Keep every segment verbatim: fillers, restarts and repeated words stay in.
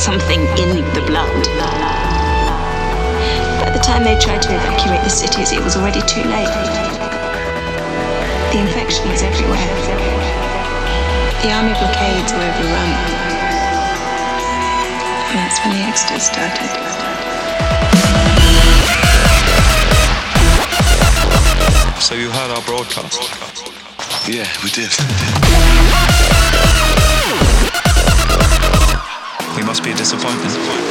something in the blood. By the time they tried to evacuate the cities, it was already too late. The infection was everywhere. The army blockades were overrun. And that's when the exodus started. So you heard our broadcast? Yeah, we did. We must be a disappointment.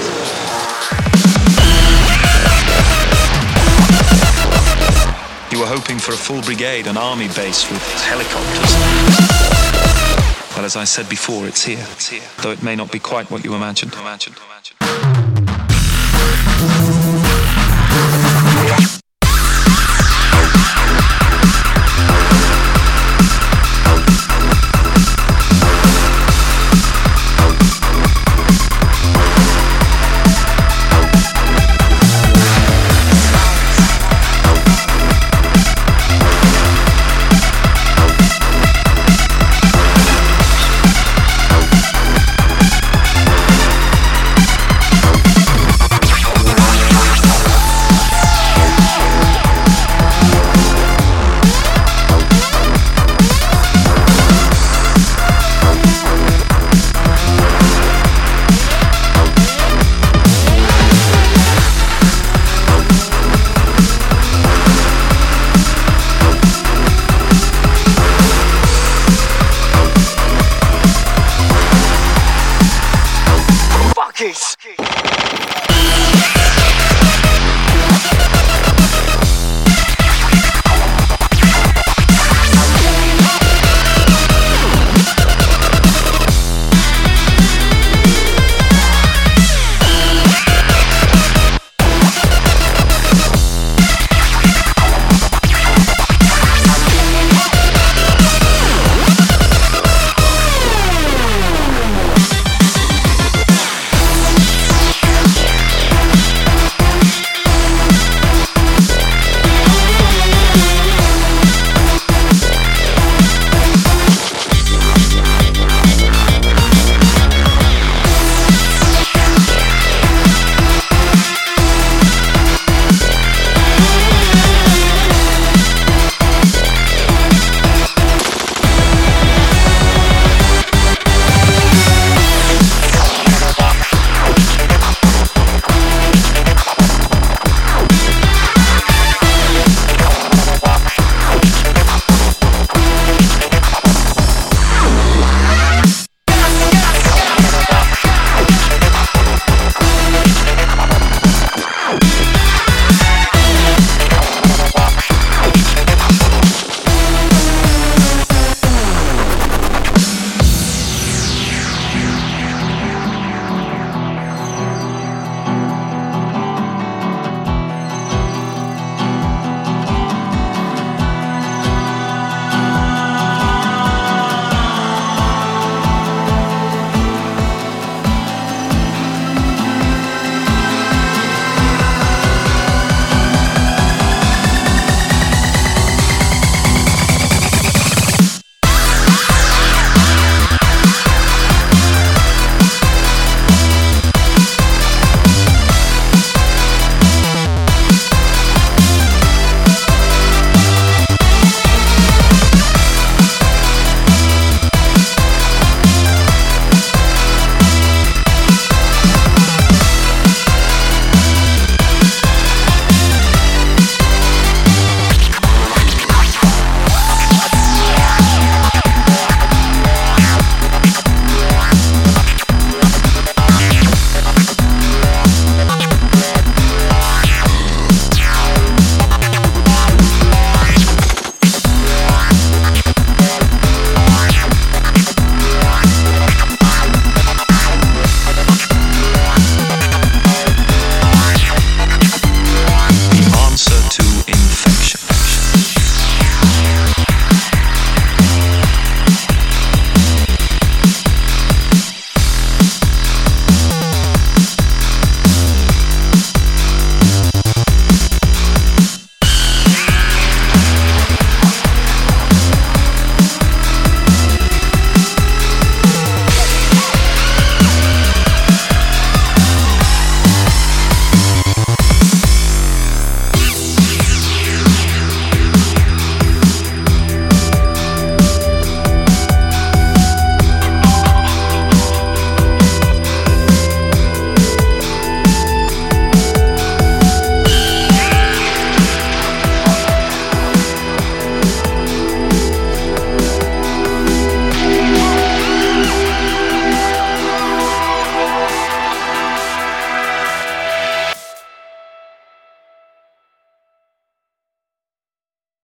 You were hoping for a full brigade, an army base with helicopters. Well, as I said before, it's here. It's here. Though it may not be quite what you imagined. imagined. imagined.